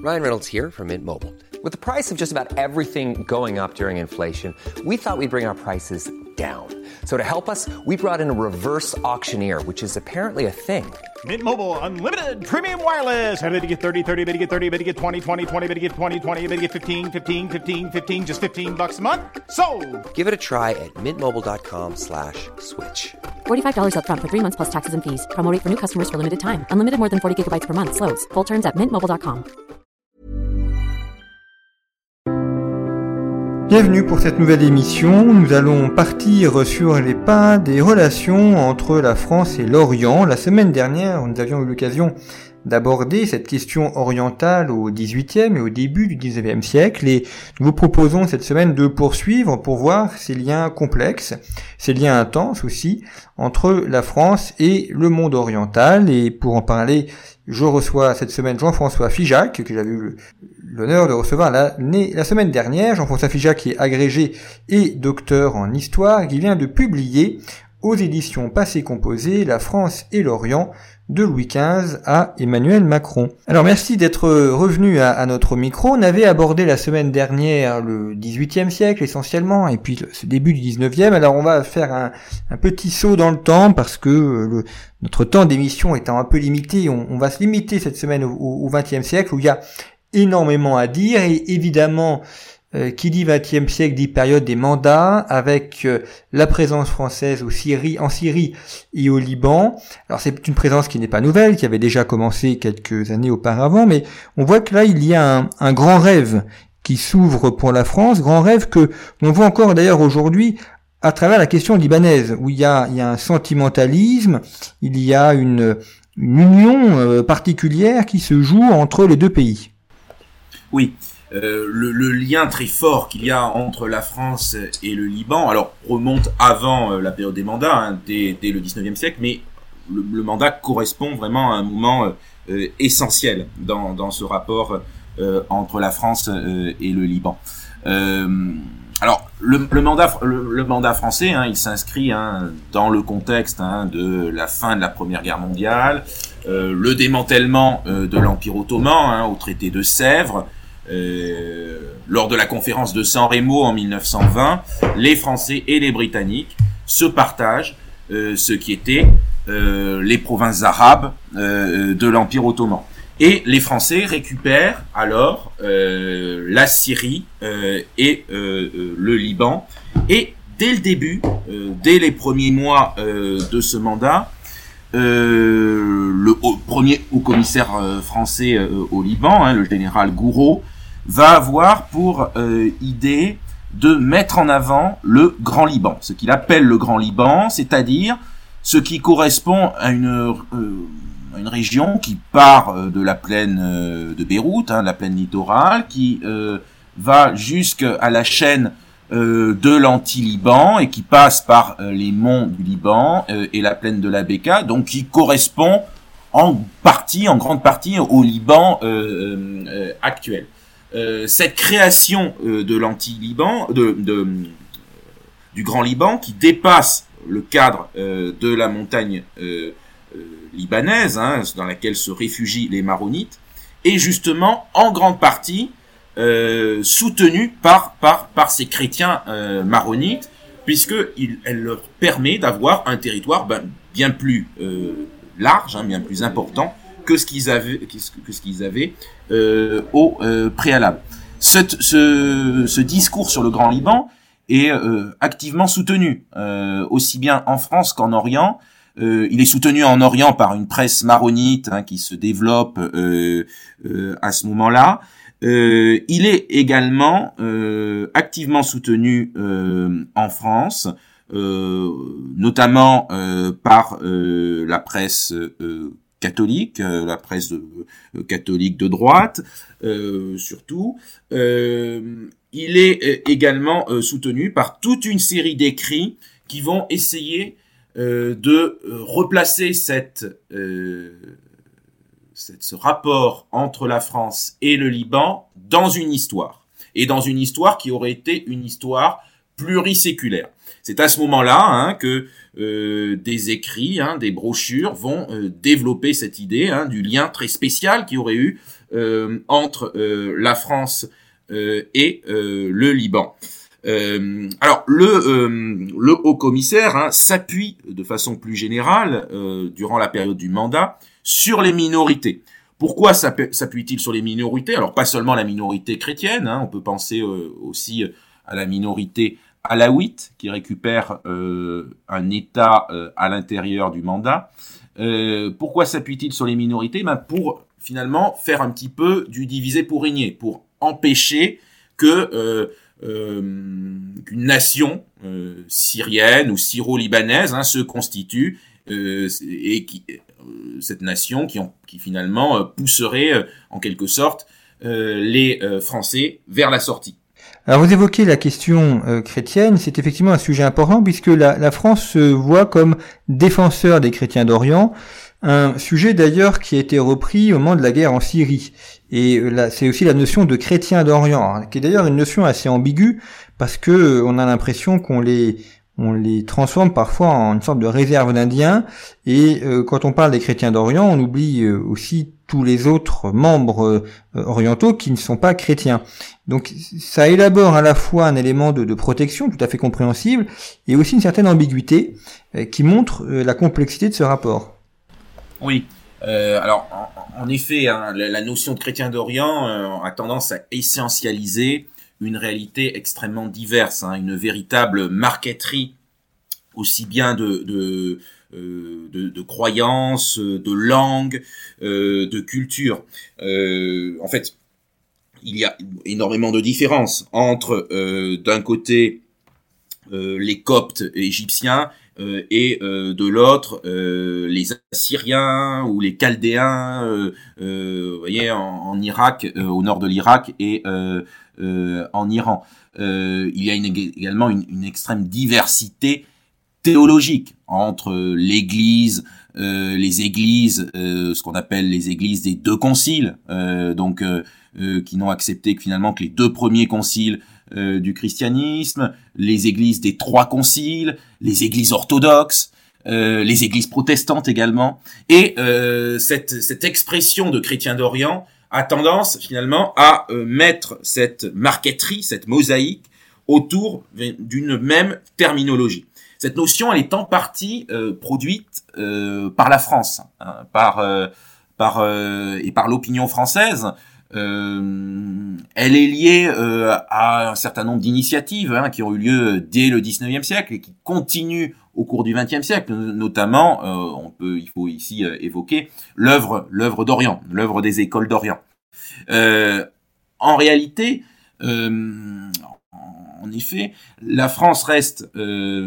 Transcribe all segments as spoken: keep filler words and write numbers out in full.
Ryan Reynolds here from Mint Mobile. With the price of just about everything going up during inflation, we thought we'd bring our prices down. So to help us, we brought in a reverse auctioneer, which is apparently a thing. Mint Mobile Unlimited Premium Wireless. How to get thirty, thirty, how to get thirty, how to get twenty, twenty, twenty, how to get twenty, twenty, how to get fifteen, fifteen, fifteen, fifteen, just fifteen bucks a month? Sold! Give it a try at mintmobile.com slash switch. forty-five dollars up front for three months plus taxes and fees. Promo rate for new customers for limited time. Unlimited more than forty gigabytes per month. Slows full terms at mint mobile dot com. Bienvenue pour cette nouvelle émission. Nous allons partir sur les pas des relations entre la France et l'Orient. La semaine dernière, nous avions eu l'occasion d'aborder cette question orientale au dix-huitième et au début du dix-neuvième siècle, et nous vous proposons cette semaine de poursuivre pour voir ces liens complexes, ces liens intenses aussi, entre la France et le monde oriental. Et pour en parler, je reçois cette semaine Jean-François Figeac, que j'avais eu l'honneur de recevoir la, la semaine dernière. Jean-François Figeac qui est agrégé et docteur en histoire, qui vient de publier aux éditions Passé Composé, La France et l'Orient, de Louis quinze à Emmanuel Macron. Alors merci d'être revenu à, à notre micro. On avait abordé la semaine dernière le dix-huitième siècle essentiellement, et puis ce début du dix-neuvième. Alors on va faire un, un petit saut dans le temps, parce que le, notre temps d'émission étant un peu limité, on, on va se limiter cette semaine au, au vingtième siècle, où il y a énormément à dire, et évidemment Euh, qui dit vingtième siècle dit période des mandats, avec euh, la présence française au Syrie, en Syrie et au Liban. Alors c'est une présence qui n'est pas nouvelle, qui avait déjà commencé quelques années auparavant, mais on voit que là il y a un, un grand rêve qui s'ouvre pour la France, grand rêve que l'on voit encore d'ailleurs aujourd'hui à travers la question libanaise, où il y a, il y a un sentimentalisme, il y a une, une union euh, particulière qui se joue entre les deux pays. Oui. Euh, le, le lien très fort qu'il y a entre la France et le Liban, alors remonte avant euh, la période des mandats, hein, dès, dès le dix-neuvième siècle, mais le, le mandat correspond vraiment à un moment euh, essentiel dans, dans ce rapport euh, entre la France euh, et le Liban. Euh, alors le, le mandat, le, le mandat français, hein, il s'inscrit hein, dans le contexte hein, de la fin de la Première Guerre mondiale, euh, le démantèlement euh, de l'Empire ottoman hein, au traité de Sèvres. Euh, lors de la conférence de San Remo en mille neuf cent vingt, les Français et les Britanniques se partagent euh, ce qui était euh, les provinces arabes euh, de l'Empire ottoman. Et les Français récupèrent alors euh, la Syrie euh, et euh, euh, le Liban. Et dès le début, euh, dès les premiers mois euh, de ce mandat, euh, le haut, premier haut-commissaire euh, français euh, au Liban, hein, le général Gouraud, va avoir pour euh, idée de mettre en avant le Grand Liban, ce qu'il appelle le Grand Liban, c'est-à-dire ce qui correspond à une, euh, à une région qui part euh, de la plaine euh, de Beyrouth, hein, la plaine littorale, qui euh, va jusqu'à la chaîne euh, de l'Anti-Liban et qui passe par euh, les monts du Liban euh, et la plaine de la Bekaa, donc qui correspond en partie, en grande partie, au Liban euh, euh, actuel. Euh, cette création euh, de l'anti-Liban, de, de, euh, du Grand Liban, qui dépasse le cadre euh, de la montagne euh, euh, libanaise, hein, dans laquelle se réfugient les Maronites, est justement en grande partie euh, soutenue par par par ces chrétiens euh, maronites, puisque il, elle leur permet d'avoir un territoire ben, bien plus euh, large, hein, bien plus important que ce qu'ils avaient, que ce qu'ils avaient euh, au euh, préalable. Cette, ce, ce discours sur le Grand Liban est euh, activement soutenu, euh, aussi bien en France qu'en Orient. Euh, il est soutenu en Orient par une presse maronite hein, qui se développe euh, euh, à ce moment-là. Euh, il est également euh, activement soutenu euh, en France, euh, notamment euh, par euh, la presse euh, catholique, euh, la presse de, euh, catholique de droite, euh, surtout. Euh, il est euh, également euh, soutenu par toute une série d'écrits qui vont essayer euh, de euh, replacer cette, euh, cette, ce rapport entre la France et le Liban dans une histoire. Et dans une histoire qui aurait été une histoire pluriséculaire. C'est à ce moment-là hein, que euh, des écrits, hein, des brochures vont euh, développer cette idée hein, du lien très spécial qu'il y aurait eu euh, entre euh, la France euh, et euh, le Liban. Euh, alors le euh, le haut-commissaire hein, s'appuie de façon plus générale euh, durant la période du mandat sur les minorités. Pourquoi s'appuie-t-il sur les minorités? Alors pas seulement la minorité chrétienne, hein, on peut penser euh, aussi à la minorité alaouite qui récupère euh, un État euh, à l'intérieur du mandat. Euh, pourquoi s'appuie-t-il sur les minorités? Ben pour finalement faire un petit peu du diviser pour régner, pour empêcher que euh, euh, qu'une nation euh, syrienne ou syro-libanaise hein, se constitue euh, et qui euh, cette nation qui, en, qui finalement euh, pousserait euh, en quelque sorte euh, les euh, Français vers la sortie. Alors vous évoquez la question euh, chrétienne, c'est effectivement un sujet important puisque la, la France se voit comme défenseur des chrétiens d'Orient, un sujet d'ailleurs qui a été repris au moment de la guerre en Syrie. Et là, c'est aussi la notion de chrétiens d'Orient, hein, qui est d'ailleurs une notion assez ambiguë parce que euh, on a l'impression qu'on les on les transforme parfois en une sorte de réserve d'Indiens. Et euh, quand on parle des chrétiens d'Orient, on oublie euh, aussi tous les autres membres euh, orientaux qui ne sont pas chrétiens. Donc ça élabore à la fois un élément de, de protection tout à fait compréhensible et aussi une certaine ambiguïté euh, qui montre euh, la complexité de ce rapport. Oui, euh, alors en, en effet, hein, la, la notion de chrétien d'Orient euh, a tendance à essentialiser une réalité extrêmement diverse, hein, une véritable marqueterie aussi bien de, de Euh, de, de croyances, de langues, euh, de culture. Euh, en fait, il y a énormément de différences entre, euh, d'un côté, euh, les Coptes égyptiens euh, et euh, de l'autre, euh, les Assyriens ou les Chaldéens, euh, euh, vous voyez, en, en Irak, euh, au nord de l'Irak et euh, euh, en Iran. Euh, il y a une, également une, une extrême diversité théologique entre l'Église, euh, les églises, euh, ce qu'on appelle les églises des deux conciles, euh, donc euh, euh, qui n'ont accepté que finalement que les deux premiers conciles euh, du christianisme, les églises des trois conciles, les églises orthodoxes, euh, les églises protestantes également, et euh, cette, cette expression de chrétien d'Orient a tendance finalement à euh, mettre cette marqueterie, cette mosaïque autour d'une même terminologie. Cette notion, elle est en partie euh, produite euh, par la France, hein, par euh, par euh, et par l'opinion française. Euh, elle est liée euh, à un certain nombre d'initiatives hein, qui ont eu lieu dès le dix-neuvième siècle et qui continuent au cours du vingtième siècle. Notamment, euh, on peut, il faut ici euh, évoquer l'œuvre, l'œuvre d'Orient, l'œuvre des écoles d'Orient. Euh, en réalité, euh, en effet, la France reste euh,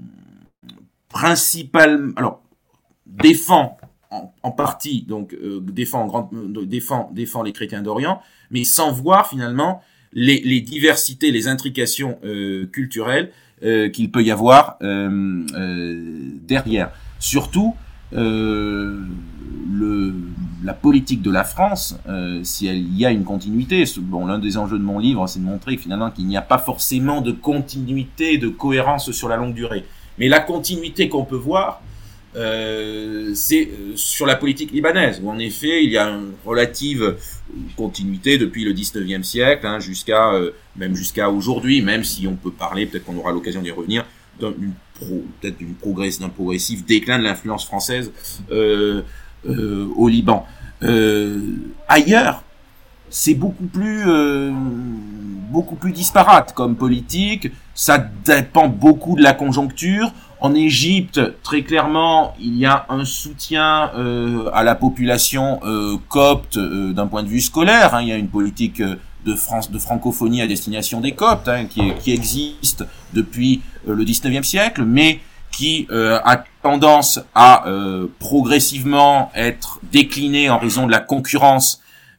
principalement, alors défend en, en partie, donc euh, défend, en grande, euh, défend, défend les chrétiens d'Orient, mais sans voir finalement les, les diversités, les intrications euh, culturelles euh, qu'il peut y avoir euh, euh, derrière. Surtout, euh, le, la politique de la France, euh, si elle y a une continuité, bon, l'un des enjeux de mon livre, c'est de montrer finalement qu'il n'y a pas forcément de continuité, de cohérence sur la longue durée. Mais la continuité qu'on peut voir, euh, c'est sur la politique libanaise, où en effet, il y a une relative continuité depuis le dix-neuvième siècle, hein, jusqu'à euh, même jusqu'à aujourd'hui, même si on peut parler, peut-être qu'on aura l'occasion d'y revenir, d'une pro, peut-être d'une progress, d'un progressif déclin de l'influence française euh, euh, au Liban. Euh, ailleurs, c'est beaucoup plus euh, beaucoup plus disparate comme politique. Ça dépend beaucoup de la conjoncture. En Égypte, très clairement, il y a un soutien euh, à la population euh, copte euh, d'un point de vue scolaire. Hein. Il y a une politique euh, de France, de francophonie à destination des Coptes, hein, qui, qui existe depuis euh, le dix-neuvième siècle, mais qui euh, a tendance à euh, progressivement être déclinée en raison de la concurrence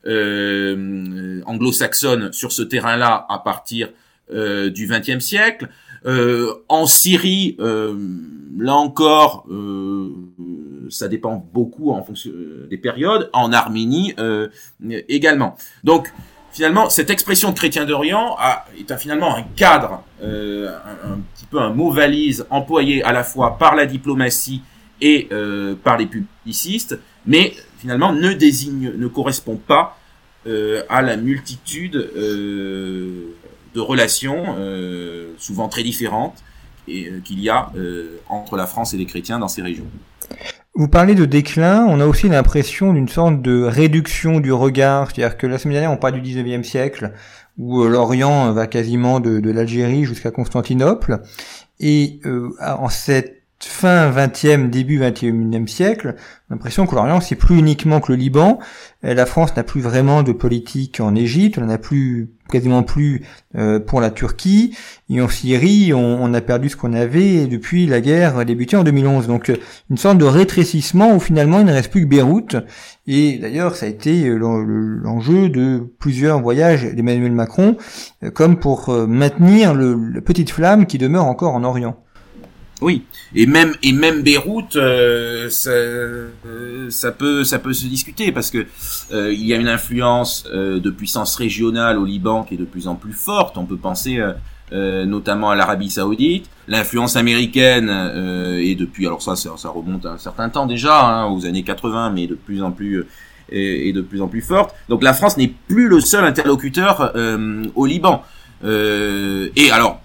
euh, anglo-saxonne sur ce terrain-là à partir euh, du vingtième siècle. Euh, en Syrie, euh, là encore, euh, ça dépend beaucoup en fonction des périodes. En Arménie euh, également. Donc, finalement, cette expression de chrétien d'Orient a, est un, finalement un cadre, euh, un, un petit peu un mot valise employé à la fois par la diplomatie et euh, par les publicistes, mais finalement ne désigne, ne correspond pas euh, à la multitude euh, de relations, euh, souvent très différentes, et, euh, qu'il y a euh, entre la France et les chrétiens dans ces régions. Vous parlez de déclin, on a aussi l'impression d'une sorte de réduction du regard, c'est-à-dire que la semaine dernière on parle du dix-neuvième siècle, où l'Orient va quasiment de, de l'Algérie jusqu'à Constantinople, et euh, en cette fin vingtième, début vingt et unième siècle, on a l'impression que l'Orient c'est plus uniquement que le Liban. La France n'a plus vraiment de politique en Égypte, on n'en a plus, quasiment plus euh, pour la Turquie, et en Syrie on, on a perdu ce qu'on avait depuis la guerre débutée en deux mille onze. Donc une sorte de rétrécissement où finalement il ne reste plus que Beyrouth, et d'ailleurs ça a été l'enjeu de plusieurs voyages d'Emmanuel Macron, comme pour maintenir le, la petite flamme qui demeure encore en Orient. Oui, et même et même Beyrouth, euh, ça, euh, ça peut ça peut se discuter parce que euh, il y a une influence euh, de puissance régionale au Liban qui est de plus en plus forte. On peut penser euh, euh, notamment à l'Arabie Saoudite, l'influence américaine euh, est depuis alors ça, ça ça remonte à un certain temps déjà, hein, aux années quatre-vingts, mais de plus en plus euh, est, est de plus en plus forte. Donc la France n'est plus le seul interlocuteur euh, au Liban. Euh, et alors.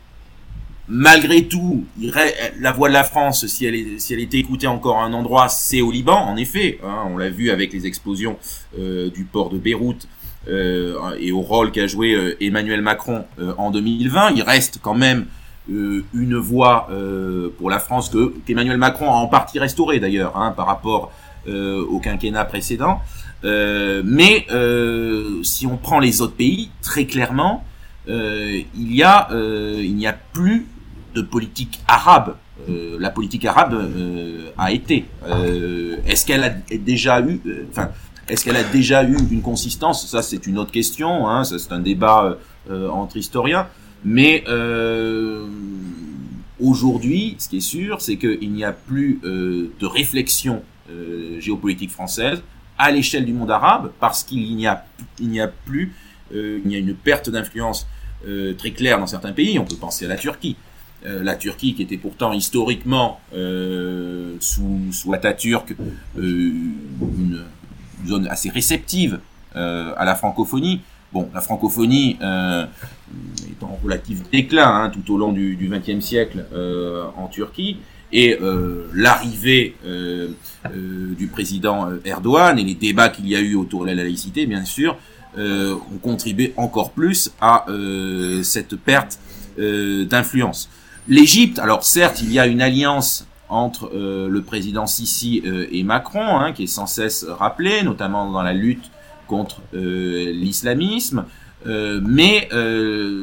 Malgré tout, la voix de la France, si elle est, si elle était écoutée encore à un endroit, c'est au Liban, en effet. Hein, on l'a vu avec les explosions euh, du port de Beyrouth euh, et au rôle qu'a joué euh, Emmanuel Macron euh, en deux mille vingt. Il reste quand même euh, une voix euh, pour la France que qu'Emmanuel Macron a en partie restaurée d'ailleurs, hein, par rapport euh, au quinquennat précédent. Euh, mais euh, si on prend les autres pays, très clairement, euh, il y a, euh, il n'y a plus de politique arabe. Euh, la politique arabe euh, a été. Euh, est-ce qu'elle a déjà eu, euh, enfin, est-ce qu'elle a déjà eu une consistance? Ça, c'est une autre question. Hein, ça, c'est un débat euh, entre historiens. Mais euh, aujourd'hui, ce qui est sûr, c'est qu'il n'y a plus euh, de réflexion euh, géopolitique française à l'échelle du monde arabe, parce qu'il n'y a, il n'y a plus, euh, il y a une perte d'influence euh, très claire dans certains pays. On peut penser à la Turquie. Euh, la Turquie qui était pourtant historiquement euh, sous, sous Atatürk euh, une, une zone assez réceptive euh, à la francophonie. Bon, la francophonie euh, est en relatif déclin hein, tout au long du vingtième siècle euh, en Turquie, et euh, l'arrivée euh, euh, du président Erdogan et les débats qu'il y a eu autour de la laïcité, bien sûr, euh, ont contribué encore plus à euh, cette perte euh, d'influence. L'Égypte, alors certes, il y a une alliance entre euh, le président Sisi euh, et Macron, hein, qui est sans cesse rappelée, notamment dans la lutte contre euh, l'islamisme, euh, mais euh,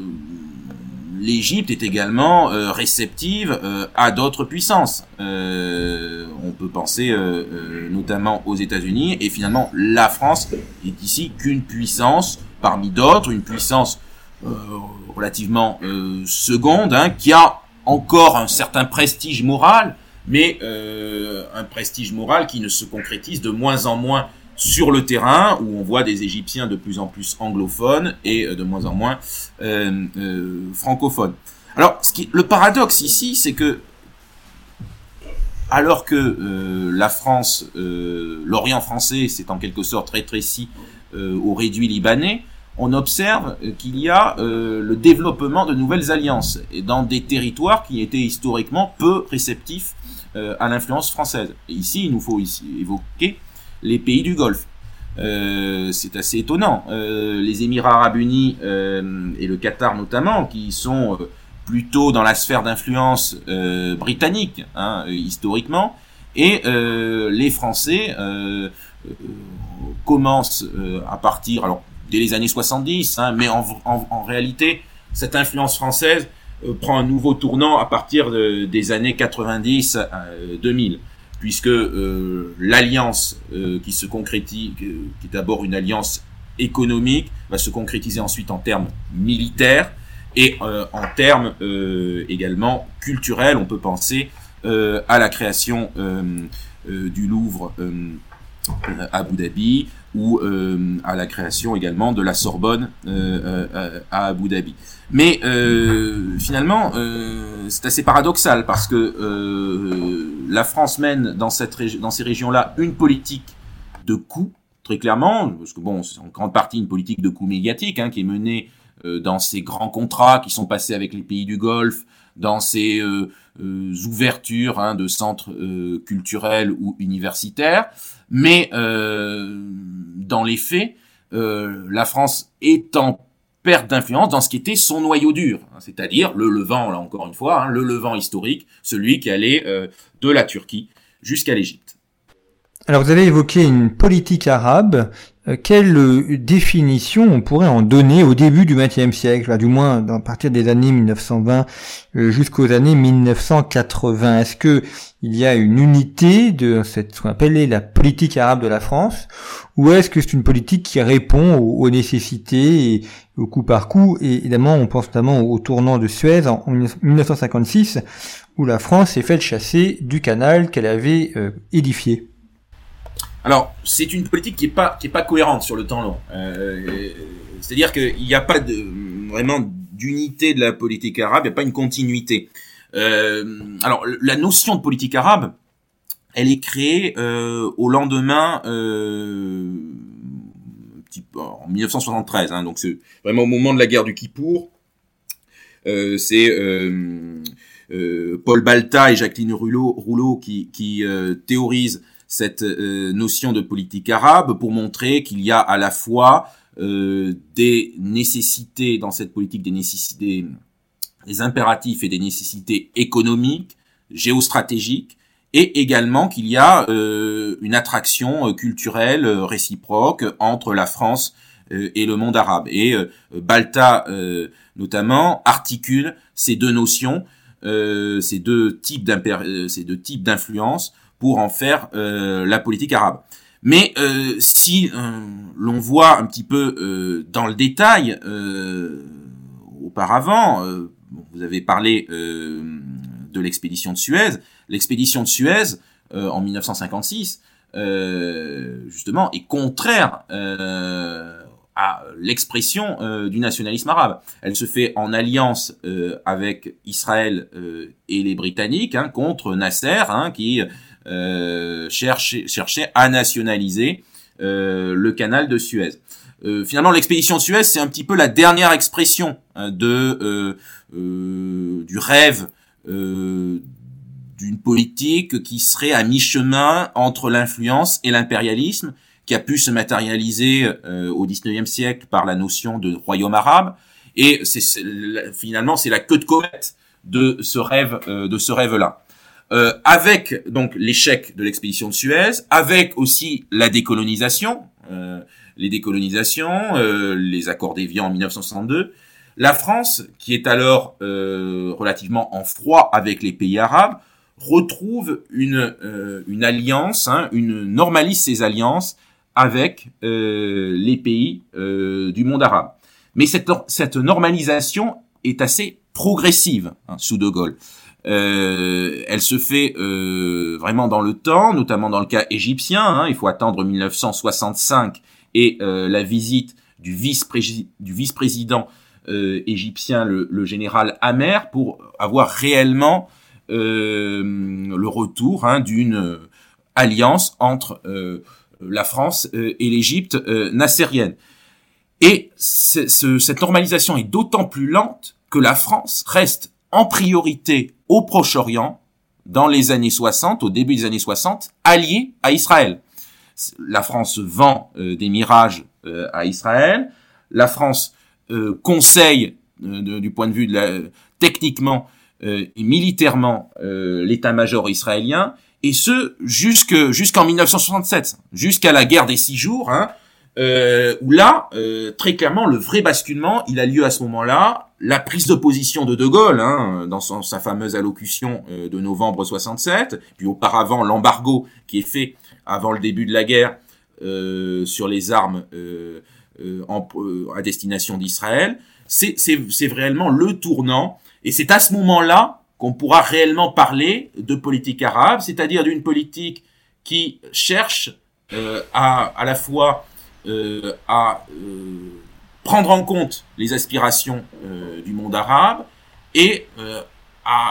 l'Égypte est également euh, réceptive euh, à d'autres puissances. Euh, on peut penser euh, euh, notamment aux États-Unis, et finalement la France est ici qu'une puissance parmi d'autres, une puissance euh, relativement euh, seconde, hein, qui a encore un certain prestige moral, mais euh, un prestige moral qui ne se concrétise de moins en moins sur le terrain, où on voit des Égyptiens de plus en plus anglophones et de moins en moins euh, euh, francophones. Alors, ce qui, le paradoxe ici, c'est que alors que euh, la France, euh, l'Orient français, c'est en quelque sorte rétréci euh, au réduit libanais, on observe qu'il y a euh, le développement de nouvelles alliances et dans des territoires qui étaient historiquement peu réceptifs euh, à l'influence française. Et ici, il nous faut ici évoquer les pays du Golfe. Euh, c'est assez étonnant. Euh, les Émirats arabes unis euh, et le Qatar notamment, qui sont euh, plutôt dans la sphère d'influence euh, britannique, hein, historiquement, et euh, les Français euh, euh, commencent euh, à partir, alors dès les années soixante-dix, hein, mais en, en, en réalité, cette influence française euh, prend un nouveau tournant à partir de, des années quatre-vingt-dix à deux mille. Puisque euh, l'alliance euh, qui se concrétise, qui est d'abord une alliance économique, va se concrétiser ensuite en termes militaires et euh, en termes euh, également culturels. On peut penser euh, à la création euh, euh, du Louvre euh, à Abu Dhabi, ou euh, à la création également de la Sorbonne euh, euh, à Abu Dhabi. Mais euh, finalement, euh, c'est assez paradoxal parce que euh, la France mène dans, cette régi- dans ces régions-là une politique de coût très clairement, parce que bon, c'est en grande partie une politique de coût médiatique hein, qui est menée euh, dans ces grands contrats qui sont passés avec les pays du Golfe, dans ces euh, euh, ouvertures hein, de centres euh, culturels ou universitaires, mais euh, dans les faits, euh, la France est en perte d'influence dans ce qui était son noyau dur, hein, c'est-à-dire le Levant, là encore une fois, hein, le Levant historique, celui qui allait euh, de la Turquie jusqu'à l'Égypte. Alors vous avez évoqué une politique arabe. Euh, quelle euh, définition on pourrait en donner au début du vingtième siècle, là, du moins à partir des années mille neuf cent vingt euh, jusqu'aux années mille neuf cent quatre-vingts? Est-ce que il y a une unité de cette, ce qu'on appelait la politique arabe de la France, ou est-ce que c'est une politique qui répond aux, aux nécessités et au coup par coup? Et évidemment, on pense notamment au tournant de Suez en, en mille neuf cent cinquante-six, où la France s'est faite chasser du canal qu'elle avait euh, édifié. Alors, c'est une politique qui est pas qui est pas cohérente sur le temps long. Euh, c'est-à-dire qu'il n'y a pas de vraiment d'unité de la politique arabe, il n'y a pas une continuité. Euh, alors, la notion de politique arabe, elle est créée euh, au lendemain, euh, petit, en mille neuf cent soixante-treize. Hein, donc, c'est vraiment au moment de la guerre du Kippour. Euh, c'est euh, euh, Paul Balta et Jacqueline Rouleau, Rouleau qui, qui euh, théorisent cette euh, notion de politique arabe pour montrer qu'il y a à la fois euh, des nécessités dans cette politique, des nécessités, des impératifs et des nécessités économiques, géostratégiques, et également qu'il y a euh, une attraction euh, culturelle euh, réciproque entre la France euh, et le monde arabe. Et euh, Balta, euh, notamment, articule ces deux notions, euh, ces deux types d'impér- euh, ces deux types d'influence pour en faire euh, la politique arabe. Mais euh, si euh, l'on voit un petit peu euh, dans le détail, euh, auparavant, euh, vous avez parlé euh, de l'expédition de Suez. L'expédition de Suez, euh, en mille neuf cent cinquante-six, euh, justement, est contraire euh, à l'expression euh, du nationalisme arabe. Elle se fait en alliance euh, avec Israël euh, et les Britanniques hein, contre Nasser, hein, qui euh, cherchait, cherchait à nationaliser euh, le canal de Suez. Euh, finalement, l'expédition de Suez, c'est un petit peu la dernière expression hein, de euh, euh, du rêve euh, d'une politique qui serait à mi-chemin entre l'influence et l'impérialisme, qui a pu se matérialiser euh, au dix-neuvième siècle par la notion de royaume arabe. Et c'est, c'est finalement, c'est la queue de comète de ce rêve, euh, de ce rêve-là. Euh, avec donc l'échec de l'expédition de Suez, avec aussi la décolonisation, euh, les décolonisations, euh, les accords d'Évian en mille neuf cent soixante-deux, la France, qui est alors euh, relativement en froid avec les pays arabes, retrouve une euh, une alliance, hein, une normalise ses alliances avec euh, les pays euh, du monde arabe. Mais cette cette normalisation est assez progressive hein, sous De Gaulle. Euh, elle se fait euh, vraiment dans le temps, notamment dans le cas égyptien. Hein, il faut attendre mille neuf cent soixante-cinq et euh, la visite du vice-président, du vice-président euh, égyptien, le, le général Amer, pour avoir réellement euh, le retour hein, d'une euh, alliance entre euh, la France euh, et l'Égypte euh, nassérienne. Et ce, cette normalisation est d'autant plus lente que la France reste en priorité au Proche-Orient, dans les années soixante, au début des années soixante, alliée à Israël. La France vend euh, des mirages euh, à Israël. La France euh, conseille, euh, de, du point de vue de la, techniquement euh, et militairement, euh, l'état-major israélien, et ce jusque jusqu'en mille neuf cent soixante-sept, jusqu'à la guerre des six jours, hein, euh, où là, euh, très clairement, le vrai basculement, il a lieu à ce moment-là. La prise de position de De Gaulle, hein, dans son, sa fameuse allocution euh, de novembre soixante-sept, puis auparavant l'embargo qui est fait avant le début de la guerre euh, sur les armes euh, euh, en, euh, à destination d'Israël, c'est, c'est, c'est réellement le tournant, et c'est à ce moment-là qu'on pourra réellement parler de politique arabe, c'est-à-dire d'une politique qui cherche euh, à à la fois euh, à euh, prendre en compte les aspirations euh, du monde arabe et euh, à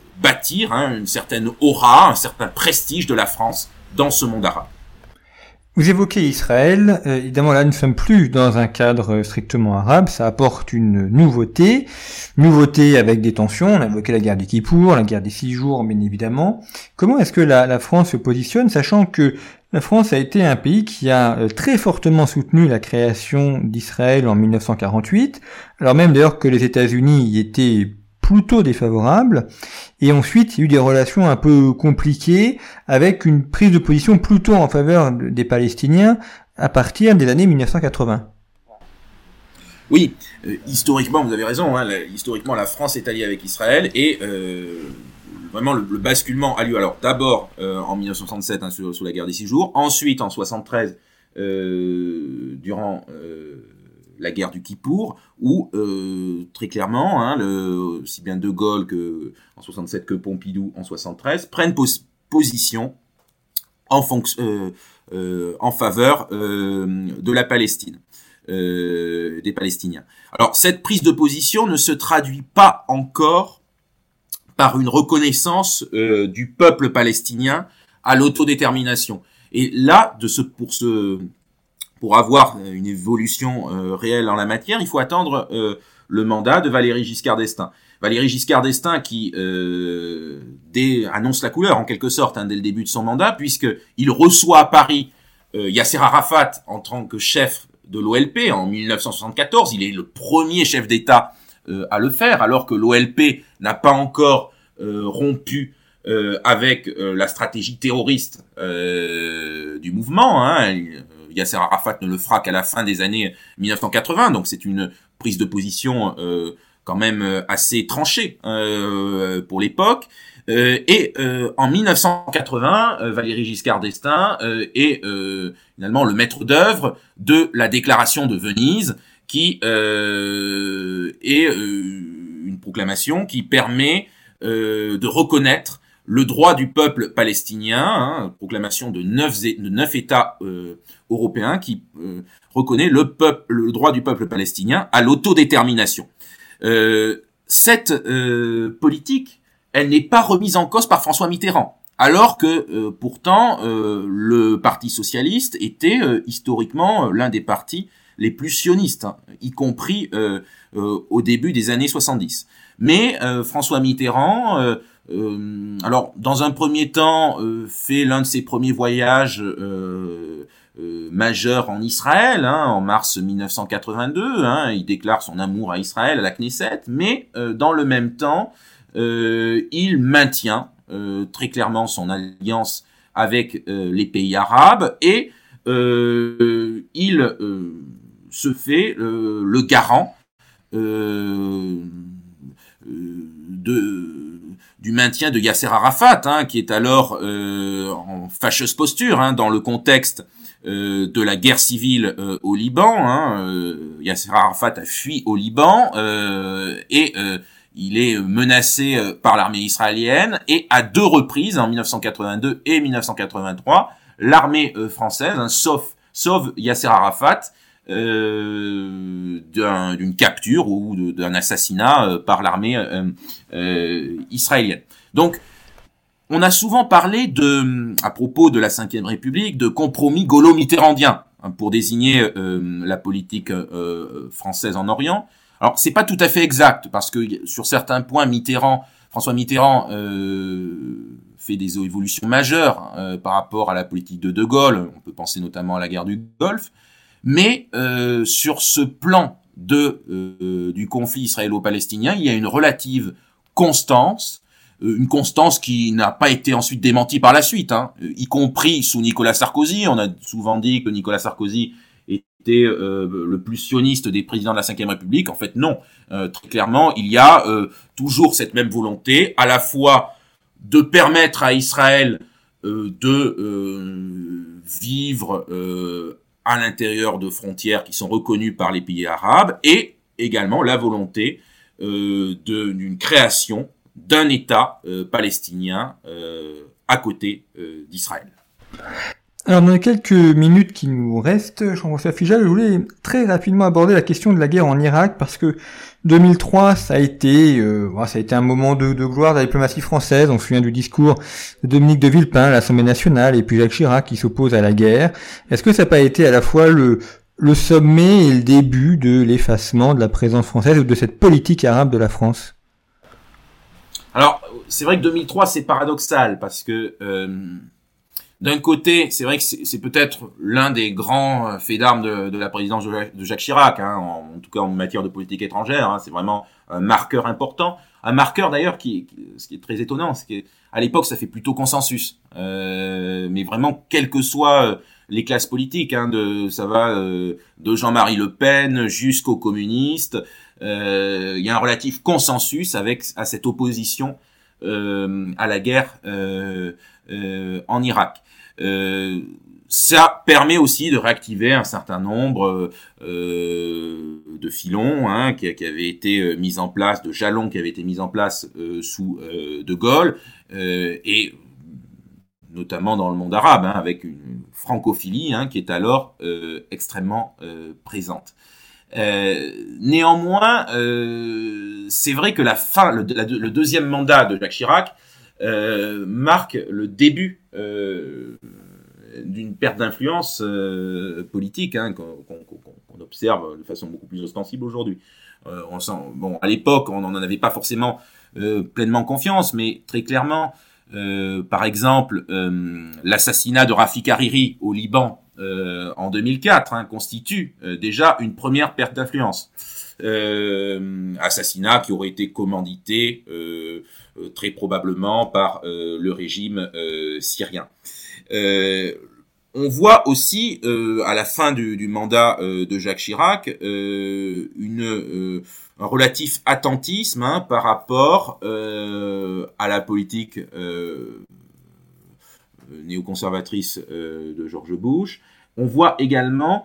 bâtir hein, une certaine aura, un certain prestige de la France dans ce monde arabe. Vous évoquez Israël, euh, évidemment là nous ne sommes plus dans un cadre strictement arabe, ça apporte une nouveauté, nouveauté avec des tensions, on a évoqué la guerre du Kippour, la guerre des six jours bien évidemment. Comment est-ce que la, la France se positionne, sachant que la France a été un pays qui a euh, très fortement soutenu la création d'Israël en mille neuf cent quarante-huit, alors même d'ailleurs que les États-Unis y étaient plutôt défavorable, et ensuite il y a eu des relations un peu compliquées avec une prise de position plutôt en faveur des Palestiniens à partir des années mille neuf cent quatre-vingts. Oui, euh, historiquement vous avez raison, hein, la, historiquement la France est alliée avec Israël et euh, vraiment le, le basculement a lieu alors d'abord euh, en mille neuf cent soixante-sept hein, sous, sous la guerre des six jours, ensuite en soixante-treize euh, durant euh, la guerre du Kippour, où euh, très clairement, hein, le, aussi bien De Gaulle que en soixante-sept que Pompidou en soixante-treize prennent pos- position en, fonc- euh, euh, en faveur euh, de la Palestine, euh, des Palestiniens. Alors cette prise de position ne se traduit pas encore par une reconnaissance euh, du peuple palestinien à l'autodétermination. Et là, de ce pour ce Pour avoir une évolution euh, réelle en la matière, il faut attendre euh, le mandat de Valéry Giscard d'Estaing. Valéry Giscard d'Estaing qui euh, dès, annonce la couleur en quelque sorte hein, dès le début de son mandat, puisqu'il reçoit à Paris euh, Yasser Arafat en tant que chef de l'O L P en mille neuf cent soixante-quatorze. Il est le premier chef d'État euh, à le faire, alors que l'O L P n'a pas encore euh, rompu euh, avec euh, la stratégie terroriste euh, du mouvement. Hein. Yasser Arafat ne le fera qu'à la fin des années mille neuf cent quatre-vingts, donc c'est une prise de position euh, quand même assez tranchée euh, pour l'époque. Euh, et euh, en mille neuf cent quatre-vingts, euh, Valéry Giscard d'Estaing euh, est euh, finalement le maître d'œuvre de la déclaration de Venise, qui euh, est euh, une proclamation qui permet euh, de reconnaître le droit du peuple palestinien, hein, proclamation de neuf, de neuf États euh, européens qui euh, reconnaît le, peuple, le droit du peuple palestinien à l'autodétermination. Euh, cette euh, politique, elle n'est pas remise en cause par François Mitterrand, alors que euh, pourtant euh, le Parti socialiste était euh, historiquement euh, l'un des partis les plus sionistes, hein, y compris euh, euh, au début des années soixante-dix. Mais euh, François Mitterrand euh, Euh, alors, dans un premier temps, euh, fait l'un de ses premiers voyages euh, euh, majeurs en Israël, hein, en mars mille neuf cent quatre-vingt-deux. Hein, il déclare son amour à Israël à la Knesset, mais euh, dans le même temps, euh, il maintient euh, très clairement son alliance avec euh, les pays arabes et euh, il euh, se fait euh, le garant euh, de du maintien de Yasser Arafat, hein, qui est alors euh, en fâcheuse posture hein, dans le contexte euh, de la guerre civile euh, au Liban. Hein, euh, Yasser Arafat a fui au Liban euh, et euh, il est menacé euh, par l'armée israélienne. Et à deux reprises, en mille neuf cent quatre-vingt-deux et mille neuf cent quatre-vingt-trois, l'armée euh, française, hein, sauf, sauve Yasser Arafat Euh, d'un, d'une capture ou de, d'un assassinat euh, par l'armée euh, euh, israélienne. Donc, on a souvent parlé de, à propos de la Cinquième République, de compromis gaulo-mitterrandien hein, pour désigner euh, la politique euh, française en Orient. Alors, c'est pas tout à fait exact parce que sur certains points, Mitterrand, François Mitterrand euh, fait des évolutions majeures euh, par rapport à la politique de De Gaulle. On peut penser notamment à la guerre du Golfe. Mais euh, sur ce plan de euh, du conflit israélo-palestinien, il y a une relative constance, euh, une constance qui n'a pas été ensuite démentie par la suite, hein, y compris sous Nicolas Sarkozy. On a souvent dit que Nicolas Sarkozy était euh, le plus sioniste des présidents de la Cinquième République. En fait, non. Euh, très clairement, il y a euh, toujours cette même volonté, à la fois de permettre à Israël euh, de euh, vivre euh, à l'intérieur de frontières qui sont reconnues par les pays arabes, et également la volonté euh, de, d'une création d'un État euh, palestinien euh, à côté euh, d'Israël. Alors dans les quelques minutes qui nous restent, Jean-François Figeac, je voulais très rapidement aborder la question de la guerre en Irak parce que deux mille trois, ça a été, euh, ça a été un moment de, de gloire de la diplomatie française. On se souvient du discours de Dominique de Villepin à l'Assemblée nationale et puis Jacques Chirac qui s'oppose à la guerre. Est-ce que ça n'a pas été à la fois le, le sommet et le début de l'effacement de la présence française ou de cette politique arabe de la France? Alors, c'est vrai que deux mille trois, c'est paradoxal parce que euh, d'un côté, c'est vrai que c'est, c'est peut-être l'un des grands faits d'armes de, de la présidence de Jacques Chirac, hein, en, en tout cas en matière de politique étrangère. Hein, c'est vraiment un marqueur important, un marqueur d'ailleurs qui, qui, ce qui est très étonnant, c'est qu'à l'époque ça fait plutôt consensus, euh, mais vraiment quelles que soient les classes politiques, hein, de ça va euh, de Jean-Marie Le Pen jusqu'aux communistes, euh, il y a un relatif consensus avec à cette opposition euh, à la guerre euh, euh, en Irak. Euh, ça permet aussi de réactiver un certain nombre euh, de filons hein, qui, qui avaient été mis en place, de jalons qui avaient été mis en place euh, sous euh, De Gaulle, euh, et notamment dans le monde arabe, hein, avec une francophilie hein, qui est alors euh, extrêmement euh, présente. Euh, néanmoins, euh, c'est vrai que la fin, le, la, le deuxième mandat de Jacques Chirac euh, marque le début euh, d'une perte d'influence euh, politique hein, qu'on, qu'on, qu'on observe de façon beaucoup plus ostensible aujourd'hui. Euh, on sent, bon, à l'époque, on n'en avait pas forcément euh, pleinement confiance, mais très clairement, euh, par exemple, euh, l'assassinat de Rafik Hariri au Liban euh, en deux mille quatre hein, constitue euh, déjà une première perte d'influence. Euh, assassinat qui aurait été commandité euh, euh, très probablement par euh, le régime euh, syrien. Euh, on voit aussi euh, à la fin du, du mandat euh, de Jacques Chirac euh, une, euh, un relatif attentisme hein, par rapport euh, à la politique euh, néoconservatrice euh, de George Bush. On voit également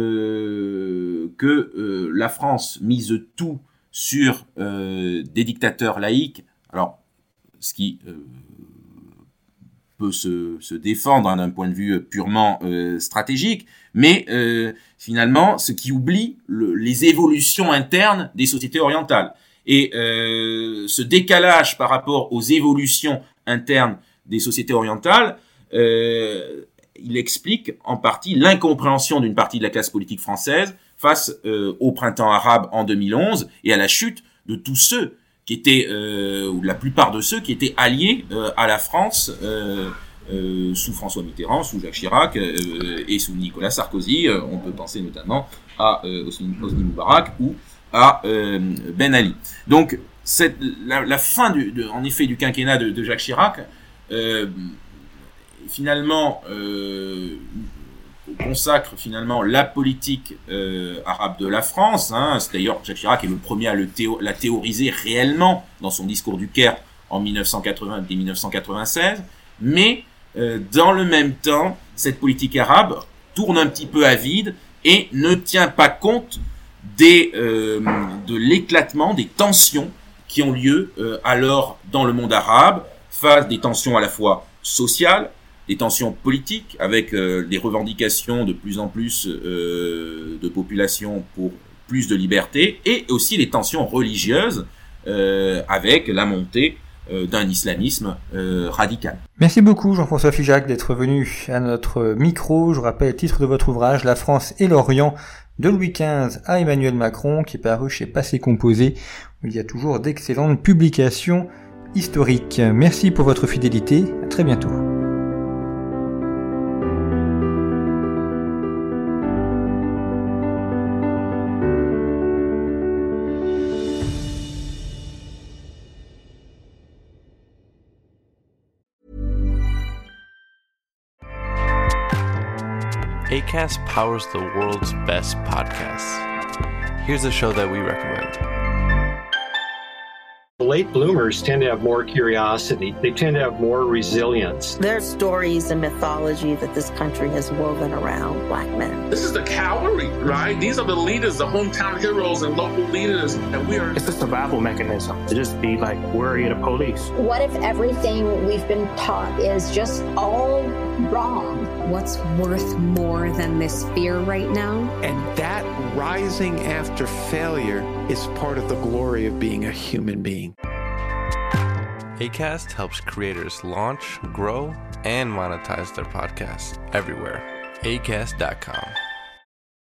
euh, que euh, la France mise tout sur euh, des dictateurs laïques. Alors, ce qui euh, peut se, se défendre hein, d'un point de vue purement euh, stratégique, mais euh, finalement, ce qui oublie le, les évolutions internes des sociétés orientales. Et euh, ce décalage par rapport aux évolutions internes des sociétés orientales, euh, il explique en partie l'incompréhension d'une partie de la classe politique française face euh, au printemps arabe en deux mille onze et à la chute de tous ceux qui étaient, euh, ou de la plupart de ceux qui étaient alliés euh, à la France euh, euh, sous François Mitterrand, sous Jacques Chirac euh, et sous Nicolas Sarkozy. Euh, on peut penser notamment à euh, Hosni Moubarak ou à euh, Ben Ali. Donc, cette, la, la fin, du, de, en effet, du quinquennat de, de Jacques Chirac, euh, finalement, euh, consacre finalement la politique euh, arabe de la France. Hein. C'est d'ailleurs Jacques Chirac est le premier à le théo- la théoriser réellement dans son discours du Caire en dix-neuf cent quatre-vingts, dès dix-neuf cent quatre-vingt-seize. Mais euh, dans le même temps, cette politique arabe tourne un petit peu à vide et ne tient pas compte des, euh, de l'éclatement des tensions qui ont lieu euh, alors dans le monde arabe, face des tensions à la fois sociales, des tensions politiques avec euh, des revendications de plus en plus euh, de population pour plus de liberté, et aussi les tensions religieuses euh, avec la montée euh, d'un islamisme euh, radical. Merci beaucoup Jean-François Figeac d'être venu à notre micro. Je rappelle le titre de votre ouvrage, La France et l'Orient, de Louis quinze à Emmanuel Macron, qui est paru chez Passé Composé, où il y a toujours d'excellentes publications historiques. Merci pour votre fidélité, à très bientôt. Acast powers the world's best podcasts. Here's a show that we recommend. Late bloomers tend to have more curiosity. They tend to have more resilience. There are stories and mythology that this country has woven around Black men. This is the cavalry, right? These are the leaders, the hometown heroes and local leaders. And we are... It's a survival mechanism to just be like worried of police. What if everything we've been taught is just all wrong? What's worth more than this fear right now? And that rising after failure is part of the glory of being a human being. Acast helps creators launch, grow, and monetize their podcasts everywhere. acast dot com.